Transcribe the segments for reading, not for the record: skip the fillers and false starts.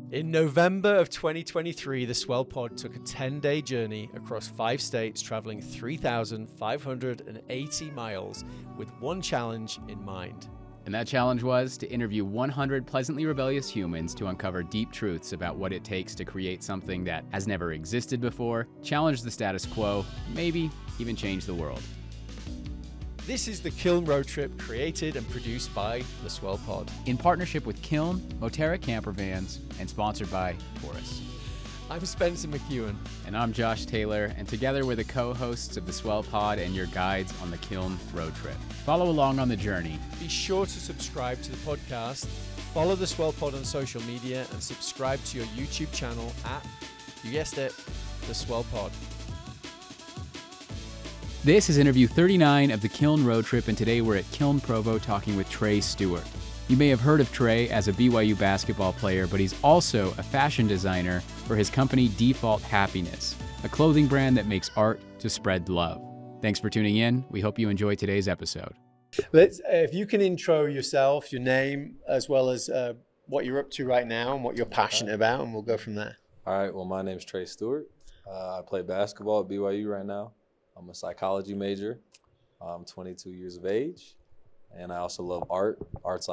In November of 2023, the Swell Pod took a 10-day journey across 5 states, traveling 3,580 miles with one challenge in mind. And that challenge was to interview 100 pleasantly rebellious humans to uncover deep truths about what it takes to create something that has never existed before, challenge the status quo, maybe even change the world. This is the Kiln Road Trip, created and produced by the Swell Pod. In partnership with Kiln, Moterra Camper Vans, and sponsored by Taurus. I'm Spencer McEwen. And I'm Josh Taylor, and together we're the co-hosts of the Swell Pod and your guides on the Kiln Road Trip. Follow along on the journey. Be sure to subscribe to the podcast, follow the Swell Pod on social media, and subscribe to your YouTube channel at, you guessed it, the Swell Pod. This is interview 39 of the Kiln Road Trip, and today we're at Kiln Provo talking with Trey Stewart. You may have heard of Trey as a BYU basketball player, but he's also a fashion designer for his company Default Happiness, a clothing brand that makes art to spread love. Thanks for tuning in. We hope you enjoy today's episode. If you can intro yourself, your name, as well as what you're up to right now and what you're passionate about, and we'll go from there. All right. Well, my name's Trey Stewart. I play basketball at BYU right now. I'm a psychology major. I'm 22 years of age, and I also love art. Art's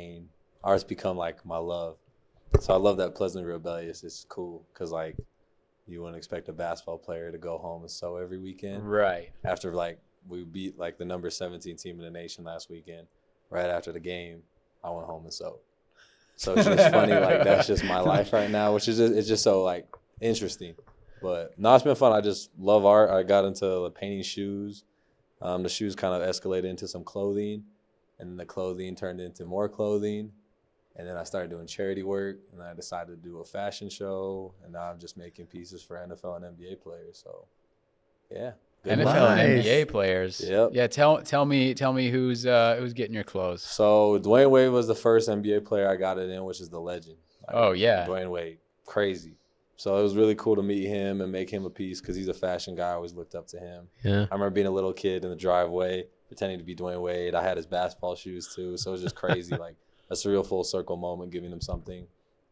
become like my love. So I love that pleasantly rebellious. It's cool because you wouldn't expect a basketball player to go home and sew every weekend. Right. After we beat the number 17 team in the nation last weekend, right after the game, I went home and sewed. So it's just funny, that's just my life right now, which is it's just so interesting. But no, it's been fun. I just love art. I got into painting shoes. The shoes kind of escalated into some clothing, and then the clothing turned into more clothing. And then I started doing charity work, and I decided to do a fashion show, and now I'm just making pieces for NFL and NBA players. So, yeah. NFL and NBA players. Yep. Yeah, tell me who's getting your clothes. So Dwayne Wade was the first NBA player I got it in, which is the legend. Oh yeah. Dwayne Wade, crazy. So it was really cool to meet him and make him a piece because he's a fashion guy. I always looked up to him. Yeah. I remember being a little kid in the driveway pretending to be Dwayne Wade. I had his basketball shoes too, so it was just crazy, a surreal full circle moment, giving him something.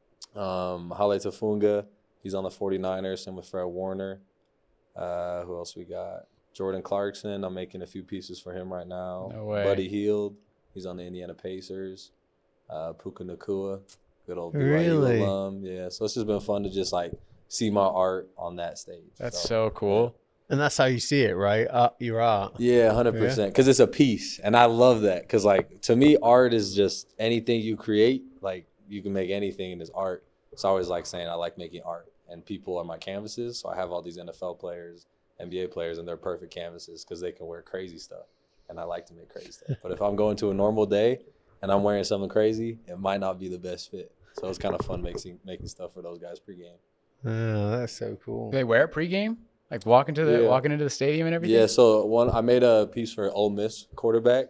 Haile Tafunga, he's on the 49ers, same with Fred Warner. Who else we got? Jordan Clarkson, I'm making a few pieces for him right now. No way. Buddy Hield, he's on the Indiana Pacers. Puka Nacua, good old BYU Really? alum. Yeah, so it's just been fun to just see my art on that stage. That's so cool. And that's how you see it, right? Your art. Yeah, 100%. Because it's a piece, and I love that. Because to me, art is just anything you create. You can make anything in this art. So I always saying I like making art, and people are my canvases. So I have all these NFL players, NBA players, and they're perfect canvases because they can wear crazy stuff, and I like to make crazy stuff. But if I'm going to a normal day and I'm wearing something crazy, it might not be the best fit. So it's kind of fun making stuff for those guys pregame. Oh, that's so cool. Do they wear it pregame? Walking into the stadium and everything? Yeah, so I made a piece for Ole Miss quarterback.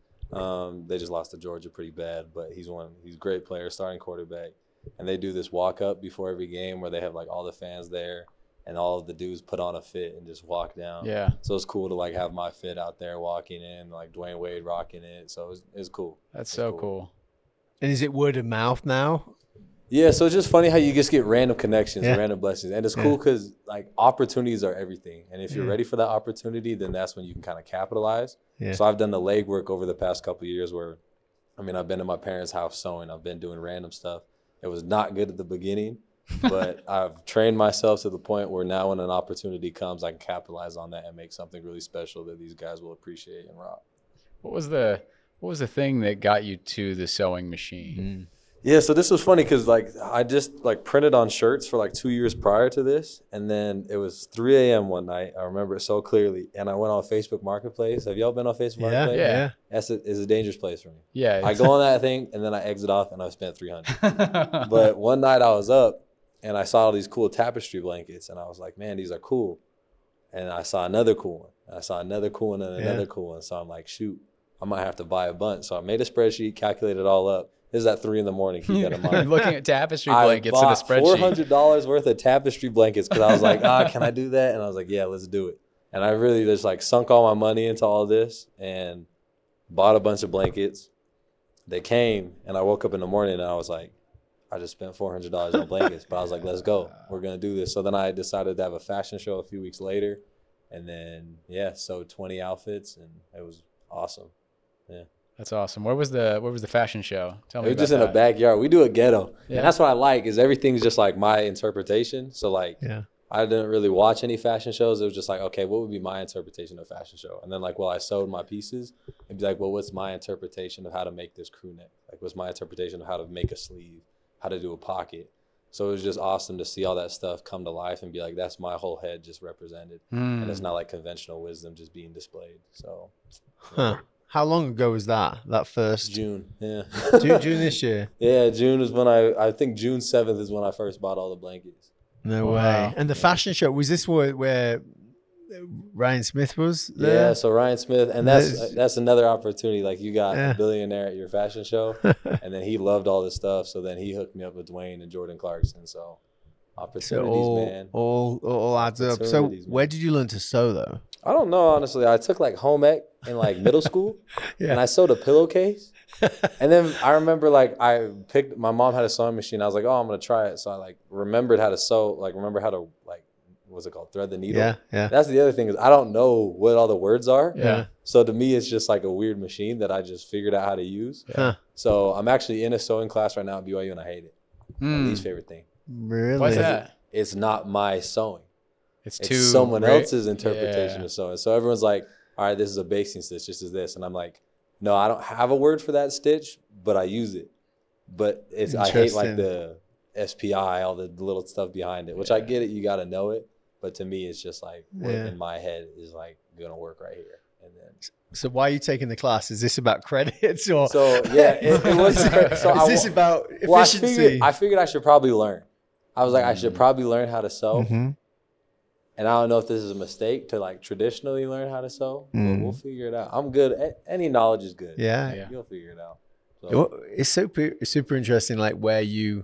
They just lost to Georgia pretty bad, but he's a great player, starting quarterback. And they do this walk up before every game where they have all the fans there and all of the dudes put on a fit and just walk down. Yeah. So it's cool to have my fit out there walking in, Dwayne Wade rocking it. So it's cool. That's so cool. And is it word of mouth now? Yeah, so it's just funny how you just get random connections, Yeah. random blessings. And it's cool because opportunities are everything. And if you're ready for that opportunity, then that's when you can kind of capitalize. Yeah. So I've done the legwork over the past couple of years where, I've been in my parents' house sewing. I've been doing random stuff. It was not good at the beginning, but I've trained myself to the point where now when an opportunity comes, I can capitalize on that and make something really special that these guys will appreciate and rock. What was the thing that got you to the sewing machine? Yeah, so this was funny because I just printed on shirts for 2 years prior to this, and then it was 3 a.m. one night. I remember it so clearly, and I went on Facebook Marketplace. Have y'all been on Facebook Marketplace? Yeah. It's a dangerous place for me. Yeah. I go on that thing, and then I exit off, and I've spent $300. But one night I was up, and I saw all these cool tapestry blankets, and I was like, man, these are cool. And I saw another cool one. And I saw another cool one and another cool one. So I'm like, shoot, I might have to buy a bunch. So I made a spreadsheet, calculated it all up. This is at 3 a.m. Keep that in mind. Looking at tapestry blankets in a spreadsheet. I bought $400 worth of tapestry blankets because I was like, can I do that? And I was like, yeah, let's do it. And I really just sunk all my money into all this and bought a bunch of blankets. They came, and I woke up in the morning and I was like, I just spent $400 on blankets, but I was like, let's go. We're going to do this. So then I decided to have a fashion show a few weeks later. And then, sewed 20 outfits, and it was awesome. Yeah. That's awesome. Where was the fashion show? Tell me It was about just in that. a backyard. We do a ghetto. Yeah. And that's what I like is everything's just like my interpretation. So like I didn't really watch any fashion shows. It was just like, okay, what would be my interpretation of a fashion show? And then like while I sewed my pieces, it'd be like, well, what's my interpretation of how to make this crew neck? Like what's my interpretation of how to make a sleeve, how to do a pocket? So it was just awesome to see all that stuff come to life and be like, that's my whole head just represented. And it's not like conventional wisdom just being displayed. So How long ago was that first? June. Yeah. June this year? Yeah, June is when I think June 7th is when I first bought all the blankets. No Wow. way. And the fashion show, was this where Ryan Smith was there? Yeah, so Ryan Smith, and that's another opportunity. Like you got a billionaire at your fashion show, and then he loved all this stuff. So then he hooked me up with Dwayne and Jordan Clarkson. So opportunities, man. All adds up. So where did you learn to sew though? I don't know, honestly. I took like home ec in like middle school, and I sewed a pillowcase. And then I remember like my mom had a sewing machine. I was like, oh, I'm gonna try it. So I like remembered how to sew, like remember how to like, what's it called? Thread the needle. Yeah. That's the other thing is I don't know what all the words are. Yeah. So to me, it's just like a weird machine that I just figured out how to use. Huh. So I'm actually in a sewing class right now at BYU, and I hate it. My least favorite thing. Really? Why's that? It's not my sewing. It's someone else's interpretation of sewing. So everyone's like, all right, this is a basting stitch. This is this. And I'm like, no, I don't have a word for that stitch, but I use it. But I hate like the SPI, all the little stuff behind it, which I get it. You got to know it. But to me, it's just like what in my head is like going to work right here. And then. So why are you taking the class? Is this about credits or? So yeah, it was. So is this about efficiency? I figured I should probably learn. I was like, I should probably learn how to sew. Mm-hmm. And I don't know if this is a mistake to like traditionally learn how to sew, but we'll figure it out. I'm good. Any knowledge is good. Yeah. You'll figure it out. So. It's super interesting. Like where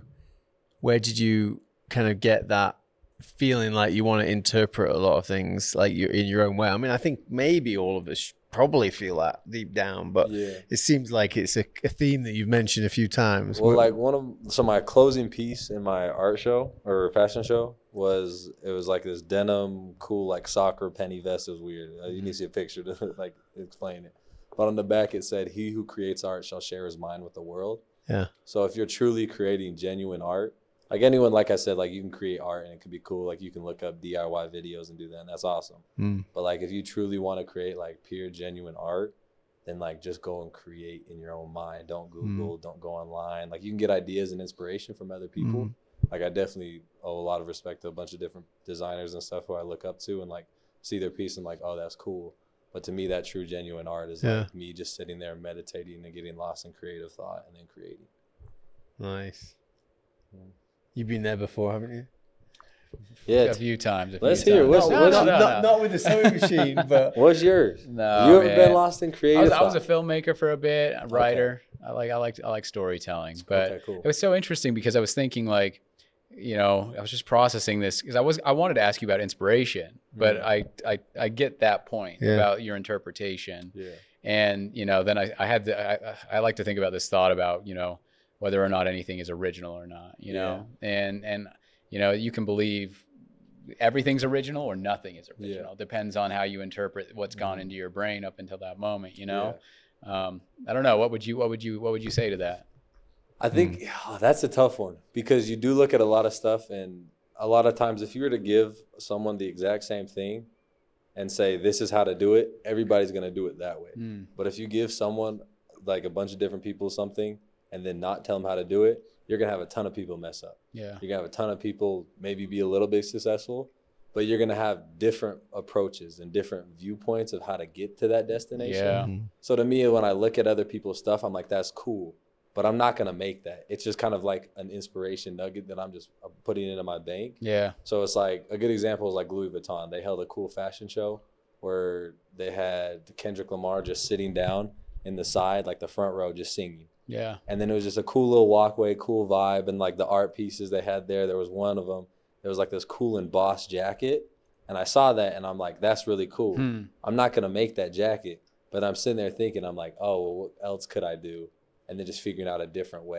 did you kind of get that feeling like you want to interpret a lot of things like you in your own way? I mean, I think maybe all of us probably feel that deep down, but it seems like it's a theme that you've mentioned a few times. Well, like my closing piece in my art show or fashion show was like this denim cool like soccer penny vest. It was weird. You need to see a picture to like explain it. But on the back it said, "He who creates art shall share his mind with the world." Yeah. So if you're truly creating genuine art, like anyone, like I said, like you can create art and it can be cool. Like you can look up DIY videos and do that, and that's awesome. But like if you truly want to create like pure genuine art, then like just go and create in your own mind. Don't Google, don't go online. Like you can get ideas and inspiration from other people. Like I definitely owe a lot of respect to a bunch of different designers and stuff who I look up to and like see their piece and like, oh, that's cool. But to me, that true genuine art is like me just sitting there meditating and getting lost in creative thought and then creating. Nice. You've been there before, haven't you? Yeah, a few times. Let's hear. Not with the sewing machine, but what's yours? No, you ever been lost in creative? I was a filmmaker for a bit, a writer. Okay. I like storytelling, but it was so interesting because I was thinking like, you know, I was just processing this because I wanted to ask you about inspiration, but I get that point about your interpretation. Yeah. And you know, then I like to think about this thought about, you know, whether or not anything is original or not, you know, and you know, you can believe everything's original or nothing is original. It depends on how you interpret what's gone into your brain up until that moment, you know. I don't know. What would you say to that? I think that's a tough one because you do look at a lot of stuff, and a lot of times if you were to give someone the exact same thing and say, this is how to do it, everybody's going to do it that way. But if you give someone like a bunch of different people something and then not tell them how to do it, you're going to have a ton of people mess up. Yeah. You're going to have a ton of people maybe be a little bit successful, but you're going to have different approaches and different viewpoints of how to get to that destination. Yeah. So to me, when I look at other people's stuff, I'm like, that's cool, but I'm not going to make that. It's just kind of like an inspiration nugget that I'm just putting into my bank. Yeah. So it's like a good example is like Louis Vuitton. They held a cool fashion show where they had Kendrick Lamar just sitting down in the side, like the front row, just singing. Yeah. And then it was just a cool little walkway, cool vibe. And like the art pieces they had there was one of them. There was like this cool embossed jacket. And I saw that and I'm like, that's really cool. I'm not going to make that jacket, but I'm sitting there thinking, I'm like, oh, well, what else could I do? And then just figuring out a different way.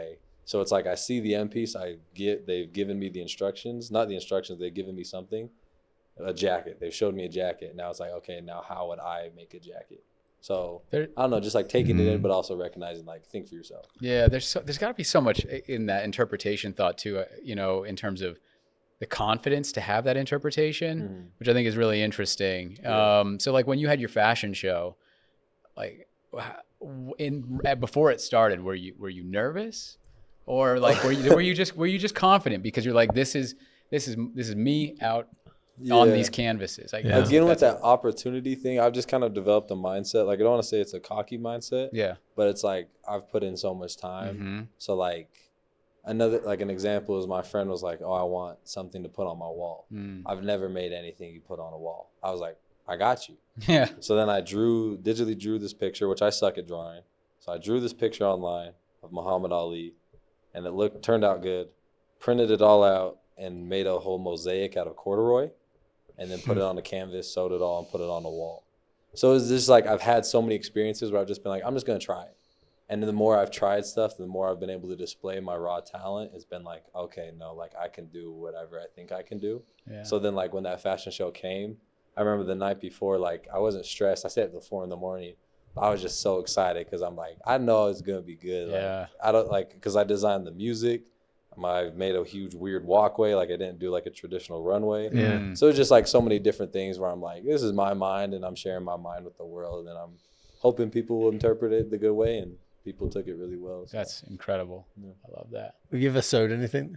So it's like I see the end piece, they've given me the instructions, not the instructions, they've given me something, a jacket. They've showed me a jacket. Now it's like, okay, now how would I make a jacket? So I don't know, just like taking it in, but also recognizing, like, think for yourself. Yeah, there's got to be so much in that interpretation thought too, in terms of the confidence to have that interpretation, which I think is really interesting. Yeah. So like when you had your fashion show, like before it started, were you nervous, or like were you just confident because you're like, this is me out on these canvases? Like, again, with that opportunity thing, I've just kind of developed a mindset. Like, I don't want to say it's a cocky mindset. Yeah. But it's like I've put in so much time. So like an example is my friend was like, oh, I want something to put on my wall. I've never made anything you put on a wall. I was like, I got you. Yeah. So then I digitally drew this picture, which I suck at drawing. So I drew this picture online of Muhammad Ali, and it turned out good. Printed it all out and made a whole mosaic out of corduroy, and then put it on the canvas, sewed it all, and put it on the wall. So it's just like I've had so many experiences where I've just been like, I'm just gonna try it. And the more I've tried stuff, the more I've been able to display my raw talent. It's been like, okay, no, like I can do whatever I think I can do. Yeah. So then like when that fashion show came, I remember the night before, like I wasn't stressed. I stayed up till 4 a.m. I was just so excited because I'm like, I know it's gonna be good. Yeah. Like, I don't like, because I designed the music. I made a huge weird walkway. Like I didn't do like a traditional runway. Yeah. So it's just like so many different things where I'm like, this is my mind and I'm sharing my mind with the world, and I'm hoping people will interpret it the good way, and people took it really well. So. That's incredible. Yeah. I love that. Have you ever sewed anything?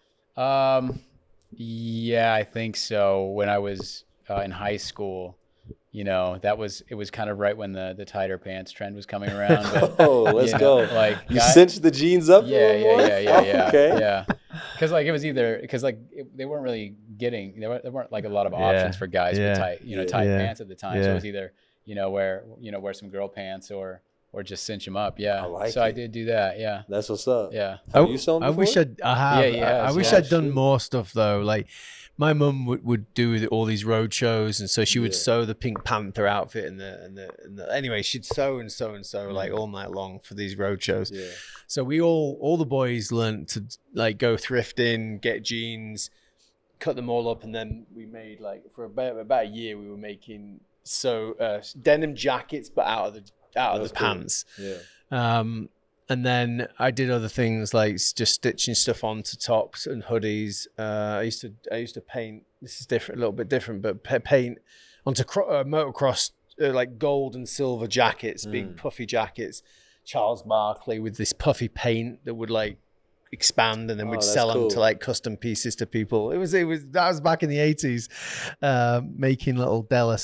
Yeah, I think so. When I was in high school, it was kind of right when the tighter pants trend was coming around. But, let's go. Like you cinched the jeans up. Yeah. Okay. Yeah. Because like it was they weren't really getting, there weren't like a lot of options for guys with tight pants at the time. So it was either wear some girl pants or just cinch them up. Yeah. I did do that. Yeah. That's what's up. Yeah. Have you sewn before? I wish I have. Yeah. I wish I'd done more stuff though. Like my mum would do all these road shows, and so she would sew the Pink Panther outfit and the anyway, she'd sew and sew and sew like all night long for these road shows. Yeah. So we all the boys learned to like go thrifting, get jeans, cut them all up, and then we made like for about a year we were making denim jackets but out of the pants. Yeah. And then I did other things like just stitching stuff onto tops and hoodies. I used to paint. This is different, a little bit different, but paint onto motocross like gold and silver jackets, big puffy jackets. Charles Barkley with this puffy paint that would like expand, and then we'd sell them to like custom pieces to people. That was back in the 80s, making little De La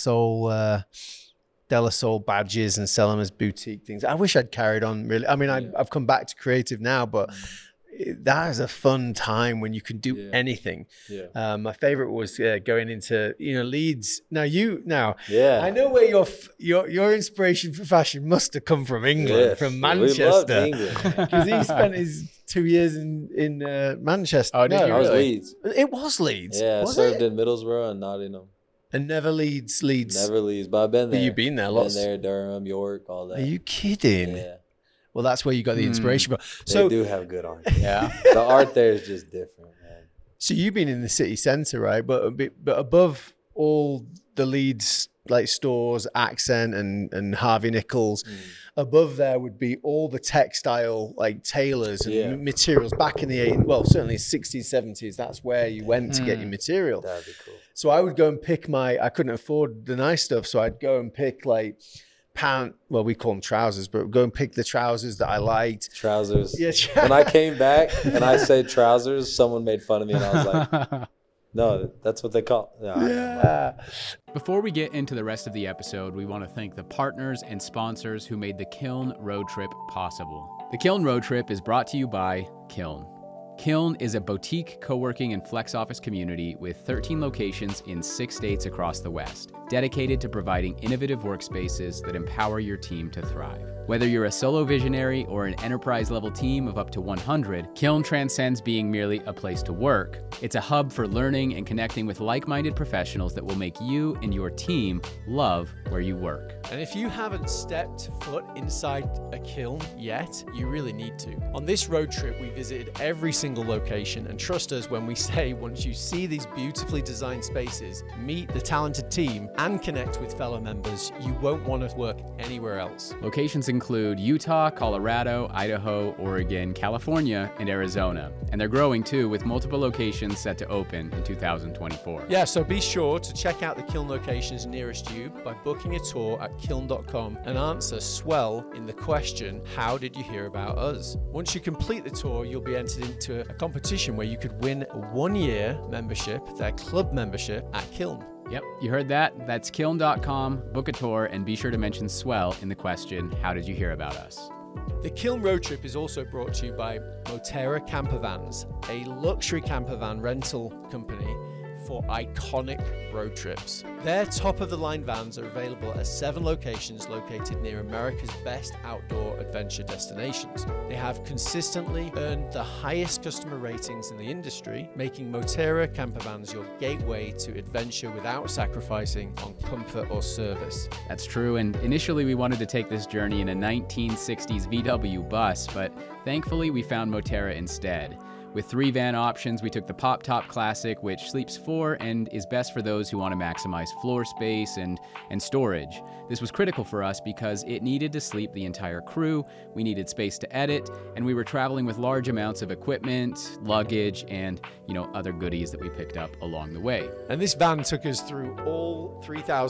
Soul badges and sell them as boutique things. I wish I'd carried on really. I mean, I've come back to creative now, but that is a fun time when you can do anything. Yeah. My favorite was going into Leeds. Now I know where your inspiration for fashion must have come from England, from Manchester, because he spent his 2 years in Manchester. Oh, did you? I was Leeds. It was Leeds. Yeah, I served in Middlesbrough and Nottingham. And never Leeds. Never Leeds, but I've been there. You've been there lots. Been there, Durham, York, all that. Are you kidding? Yeah. Well, that's where you got the inspiration from. They do have good art. Yeah. The art there is just different, man. So you've been in the city centre, right? But above all the Leeds like stores, Accent and Harvey Nichols, above there would be all the textile like tailors and materials back in the 80s. Well, certainly 60s, 70s. That's where you went to get your material. That'd be cool. So I would go and pick I couldn't afford the nice stuff, so I'd go and pick like we call them trousers, but go and pick the trousers that I liked. Trousers. Yeah. When I came back and I said trousers, someone made fun of me, and I was like, no, that's what they call it. Yeah. Before we get into the rest of the episode, we want to thank the partners and sponsors who made the Kiln Road Trip possible. The Kiln Road Trip is brought to you by Kiln. Kiln is a boutique co-working and flex office community with 13 locations in 6 states across the West, dedicated to providing innovative workspaces that empower your team to thrive. Whether you're a solo visionary or an enterprise-level team of up to 100, Kiln transcends being merely a place to work. It's a hub for learning and connecting with like-minded professionals that will make you and your team love where you work. And if you haven't stepped foot inside a kiln yet, you really need to. On this road trip, we visited every single location, and trust us when we say once you see these beautifully designed spaces, meet the talented team, and connect with fellow members, you won't want to work anywhere else. Locations include Utah, Colorado, Idaho, Oregon, California, and Arizona. And they're growing too, with multiple locations set to open in 2024. Yeah, so be sure to check out the kiln locations nearest you by booking a tour at kiln.com and answer SWELL in the question, how did you hear about us? Once you complete the tour, you'll be entered into a competition where you could win a 1-year membership, their club membership at Kiln. Yep, you heard that. That's kiln.com, book a tour, and be sure to mention SWELL in the question, how did you hear about us? The Kiln Road Trip is also brought to you by Moterra Camper Vans, a luxury camper van rental company for iconic road trips. Their top-of-the-line vans are available at 7 locations located near America's best outdoor adventure destinations. They have consistently earned the highest customer ratings in the industry, making Moterra camper vans your gateway to adventure without sacrificing on comfort or service. That's true, and initially we wanted to take this journey in a 1960s VW bus, but thankfully we found Moterra instead. With 3 van options, we took the Pop Top Classic, which sleeps 4 and is best for those who want to maximize floor space and storage. This was critical for us because it needed to sleep the entire crew, we needed space to edit, and we were traveling with large amounts of equipment, luggage, and other goodies that we picked up along the way. And this van took us through all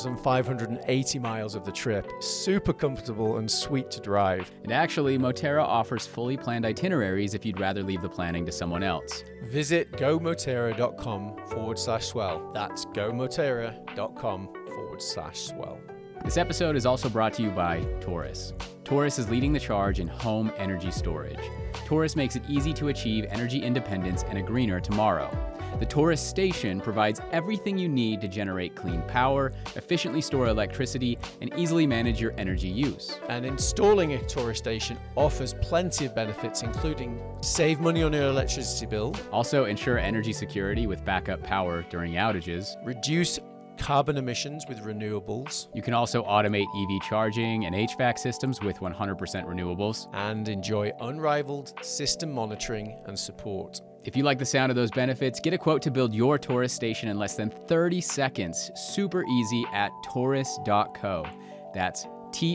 3,580 miles of the trip. Super comfortable and sweet to drive. And actually, Moterra offers fully planned itineraries if you'd rather leave the planning to someone else. Visit gomoterra.com/swell. That's gomoterra.com/swell. This episode is also brought to you by Taurus. Taurus is leading the charge in home energy storage. Taurus makes it easy to achieve energy independence and a greener tomorrow. The Taurus Station provides everything you need to generate clean power, efficiently store electricity, and easily manage your energy use. And installing a Taurus Station offers plenty of benefits, including save money on your electricity bill, also ensure energy security with backup power during outages, reduce carbon emissions with renewables. You can also automate EV charging and HVAC systems with 100% renewables. And enjoy unrivaled system monitoring and support. If you like the sound of those benefits, get a quote to build your Taurus station in less than 30 seconds. Super easy at taurus.co. That's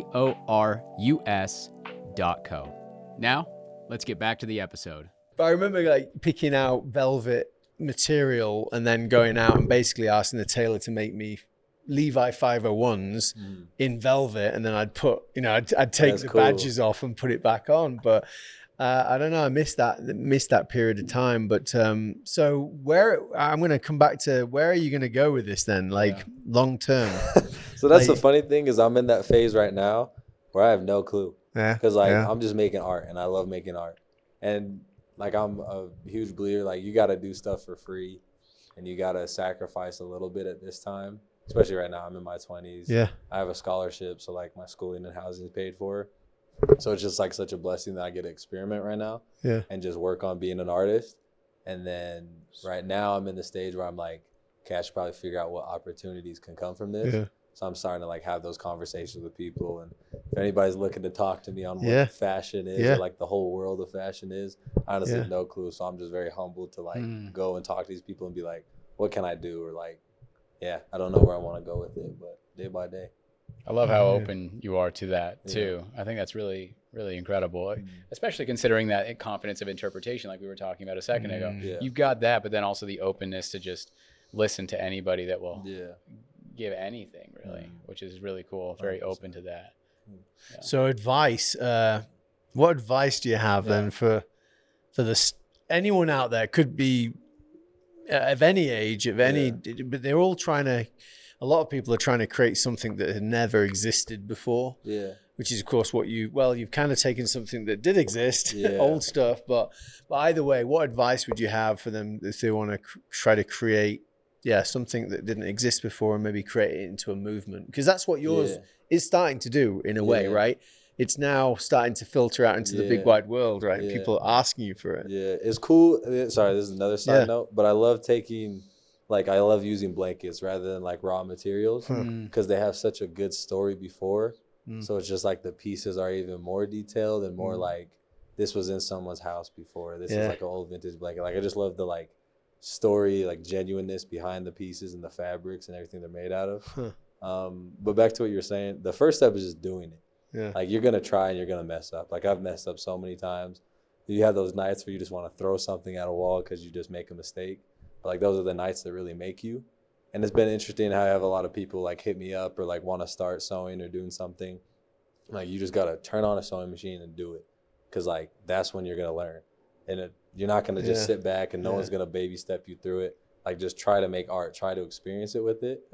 TORUS.co. Now, let's get back to the episode. But I remember picking out velvet material and then going out and basically asking the tailor to make me Levi 501s in velvet, and then I'd put, I'd take the badges off and put it back on. But I don't know, I missed that period of time. But so I'm going to come back to where are you going to go with this then, long term? So that's the funny thing is I'm in that phase right now where I have no clue. Yeah. Because I'm just making art and I love making art. And I'm a huge believer, you got to do stuff for free and you got to sacrifice a little bit at this time, especially right now. I'm in my 20s. Yeah. I have a scholarship. So my schooling and housing is paid for. So it's just such a blessing that I get to experiment right now. Yeah. And just work on being an artist. And then right now I'm in the stage where I'm okay, I should probably figure out what opportunities can come from this. Yeah. So I'm starting to have those conversations with people, and if anybody's looking to talk to me on what fashion is, or the whole world of fashion is, I honestly have no clue. So I'm just very humbled to go and talk to these people and be what can I do? Or I don't know where I want to go with it, but day by day. I love how open you are to that too. I think that's really, really incredible, especially considering that confidence of interpretation, like we were talking about a second ago. Yeah. You've got that, but then also the openness to just listen to anybody that will give anything really, which is really cool. Very 100%. Open to that. Yeah. So advice, what advice do you have then for anyone out there? Could be of any age, but they're all a lot of people are trying to create something that had never existed before. Yeah. Which is of course what you've kind of taken something that did exist, old stuff, but either way, what advice would you have for them if they want to try to create something that didn't exist before and maybe create it into a movement? Because that's what yours is starting to do in a way, right? it's now starting to filter out into the big wide world, right? Yeah. People are asking you for it. Yeah, it's cool. Sorry, this is another side Yeah. note, but I love I love using blankets rather than like raw materials because they have such a good story before. So it's just like the pieces are even more detailed and more like this was in someone's house before. This is like an old vintage blanket. Like I just love the like story, like genuineness behind the pieces and the fabrics and everything they're made out of. But back to what you're saying, the first step is just doing it. Yeah. Like you're gonna try and you're gonna mess up. Like I've messed up so many times. You have those nights where you just want to throw something at a wall because you just make a mistake. But like those are the nights that really make you. And it's been interesting how I have a lot of people like hit me up or like want to start sewing or doing something. Like you just gotta turn on a sewing machine and do it, because like that's when you're gonna learn. And you're not gonna just sit back and no one's gonna baby step you through it. Like just try to make art, try to experience with it,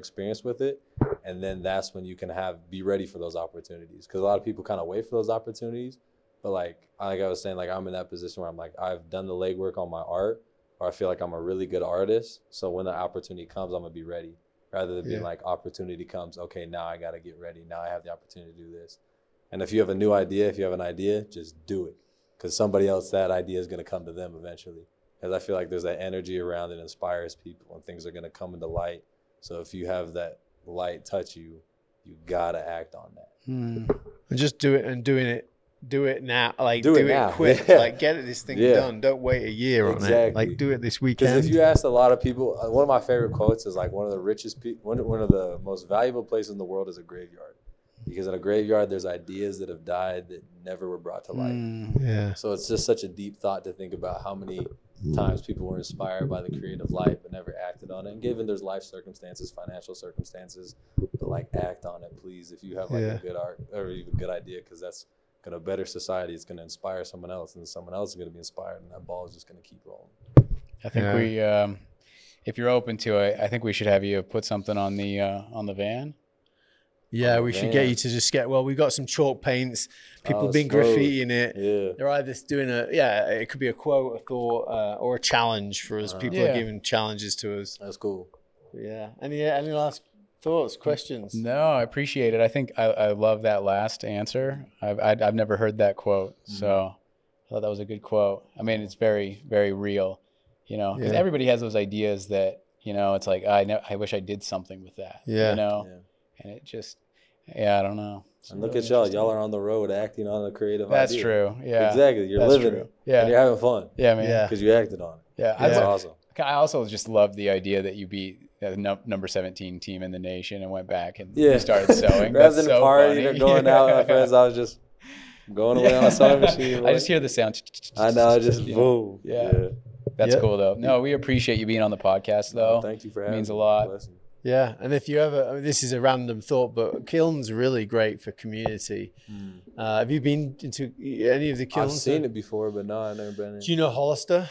and then that's when you can be ready for those opportunities. Because a lot of people kind of wait for those opportunities, but like I was saying, like I'm in that position where I'm like I've done the legwork on my art, or I feel like I'm a really good artist. So when the opportunity comes, I'm gonna be ready. Rather than being like opportunity comes, okay, now I gotta get ready. Now I have the opportunity to do this. And if you have a new idea, if you have an idea, just do it, because somebody else, that idea is gonna come to them eventually. Because I feel like there's that energy around it inspires people, and things are gonna come into light. So if you have that light touch you, you gotta act on that. And just do it, and do it now. Like Do do it now. quick. Yeah. Like get this thing done. Don't wait a year on it. Like do it this weekend. Because if you ask a lot of people, one of my favorite quotes is like one of the richest people, one of the most valuable places in the world is a graveyard. Because in a graveyard, there's ideas that have died that never were brought to light. Yeah. So it's just such a deep thought to think about how many times people were inspired by the creative light but never acted on it. And given there's life circumstances, financial circumstances, but like act on it, please. If you have like a good art or even good idea, because that's gonna better society. It's gonna inspire someone else, and someone else is gonna be inspired, and that ball is just gonna keep rolling. I think we, if you're open to it, I think we should have you put something on the van. Yeah, we should get you to just we've got some chalk paints. People been graffitiing it. Yeah. They're either doing it could be a quote, a thought, or a challenge for us. People are giving challenges to us. That's cool. Yeah. Any last thoughts, questions? No, I appreciate it. I think I love that last answer. I've never heard that quote, so I thought that was a good quote. I mean, it's very, very real, because everybody has those ideas that, it's like, I wish I did something with that, and it just, I don't know. And look at y'all. Y'all are on the road acting on a creative That's idea. true. Yeah. Exactly. You're living it. Yeah. And you're having fun. Yeah, man. Yeah. Because you acted on it. Yeah. That's awesome. I also just love the idea that you beat the number 17 team in the nation and went back and started sewing. Rather than partying or going out with my friends, I was just going away on a sewing machine. I just hear the sound. I know. Just boom. Yeah. That's cool, though. No, we appreciate you being on the podcast, though. Thank you for having me. It means a lot. Blessing. Yeah, and if you ever, this is a random thought, but Kiln's really great for community. Have you been into any of the Kilns? I've seen it before, but no, I've never been in. Do you know Hollister?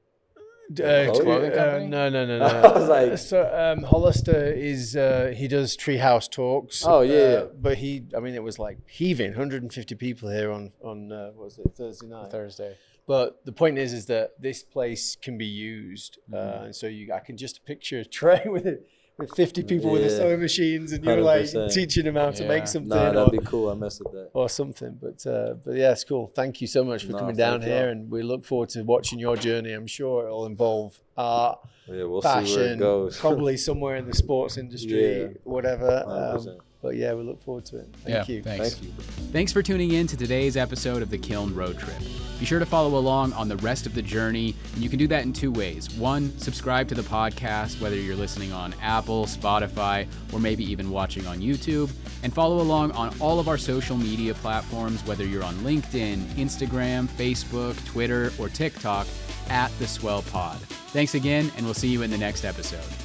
Clothing company? No. I was like, So Hollister is he does treehouse talks. Oh, yeah. But it was like heaving 150 people here on what was it, Thursday night? Thursday. But the point is that this place can be used, and so I can just picture Trey with 50 people with the sewing machines, and you're 100%. like teaching them how to make something. Nah, that'd be cool. I messed with that. Or something, but yeah, it's cool. Thank you so much for coming down here, and we look forward to watching your journey. I'm sure it'll involve art, We'll fashion, see where it goes. probably somewhere in the sports industry, whatever. 100%. But yeah, we look forward to it. Thank you. Thanks. Thank you. Thanks for tuning in to today's episode of the Kiln Road Trip. Be sure to follow along on the rest of the journey, and you can do that in two ways. One, subscribe to the podcast, whether you're listening on Apple, Spotify, or maybe even watching on YouTube, and follow along on all of our social media platforms, whether you're on LinkedIn, Instagram, Facebook, Twitter, or TikTok, @TheSwellPod. Thanks again, and we'll see you in the next episode.